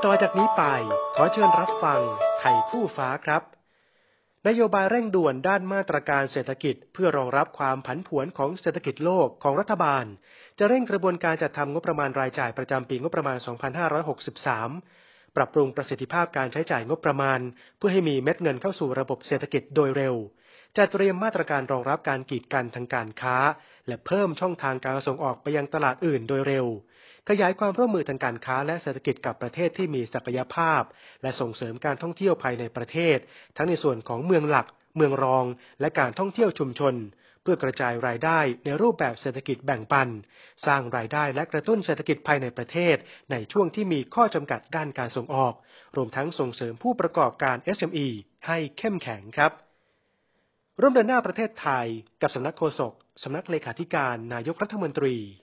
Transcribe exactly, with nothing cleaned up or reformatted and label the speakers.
Speaker 1: ต่อจากนี้ไปขอเชิญรับฟังไทยคู่ฟ้าครับนโยบายเร่งด่วนด้านมาตรการเศรษฐกิจเพื่อรองรับความผันผวนของเศรษฐกิจโลกของรัฐบาลจะเร่งกระบวนการจัดทำงบประมาณรายจ่ายประจำปีงบประมาณ สองพันห้าร้อยหกสิบสาม ปรับปรุงประสิทธิภาพการใช้จ่ายงบประมาณเพื่อให้มีเม็ดเงินเข้าสู่ระบบเศรษฐกิจโดยเร็วจัดเตรียมมาตรการรองรับการกีดกันทางการค้าและเพิ่มช่องทางการส่งออกไปยังตลาดอื่นโดยเร็วขยายความร่วมมือทางการค้าและเศรษฐกิจกับประเทศที่มีศักยภาพและส่งเสริมการท่องเที่ยวภายในประเทศทั้งในส่วนของเมืองหลักเมืองรองและการท่องเที่ยวชุมชนเพื่อกระจายรายได้ในรูปแบบเศรษฐกิจแบ่งปันสร้างรายได้และกระตุ้นเศรษฐกิจภายในประเทศในช่วงที่มีข้อจำกัดด้านการส่งออกรวมทั้งส่งเสริมผู้ประกอบการ เอส เอ็ม อี ให้เข้มแข็งครับร่วมเดินหน้าประเทศไทยกับสำนักโฆษกสำนักเลขาธิการนายกรัฐมนตรี